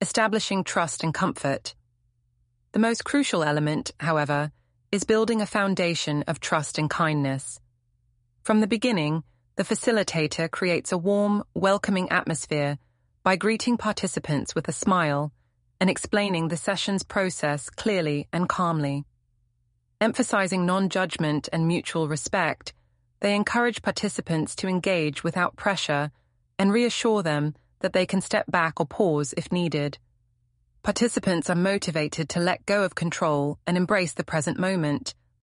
establishing trust and comfort. The most crucial element, however, is building a foundation of trust and kindness. From the beginning, the facilitator creates a warm, welcoming atmosphere by greeting participants with a smile and explaining the session's process clearly and calmly. Emphasizing non-judgment and mutual respect, they encourage participants to engage without pressure and reassure them that they can step back or pause if needed. Participants are motivated to let go of control and embrace the present moment,